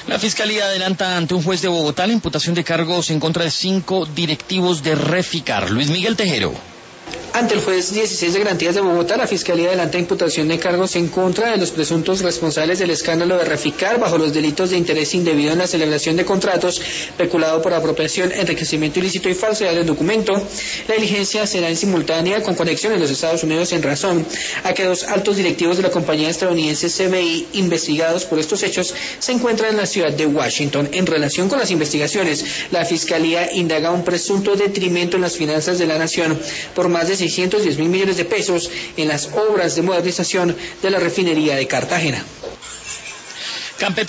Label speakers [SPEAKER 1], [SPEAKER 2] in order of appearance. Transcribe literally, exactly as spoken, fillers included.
[SPEAKER 1] La Fiscalía adelanta ante un juez de Bogotá la imputación de cargos en contra de cinco directivos de Reficar. Luis Miguel Tejero.
[SPEAKER 2] Ante el juez dieciséis de Garantías de Bogotá, la Fiscalía adelanta imputación de cargos en contra de los presuntos responsables del escándalo de Reficar bajo los delitos de interés indebido en la celebración de contratos, peculado por apropiación, enriquecimiento ilícito y falsedad del documento. La diligencia será en simultánea con conexión en los Estados Unidos en razón a que dos altos directivos de la compañía estadounidense C B I, investigados por estos hechos, se encuentran en la ciudad de Washington. En relación con las investigaciones, la Fiscalía indaga un presunto detrimento en las finanzas de la nación por más de seiscientos diez mil millones de pesos en las obras de modernización de la refinería de Cartagena.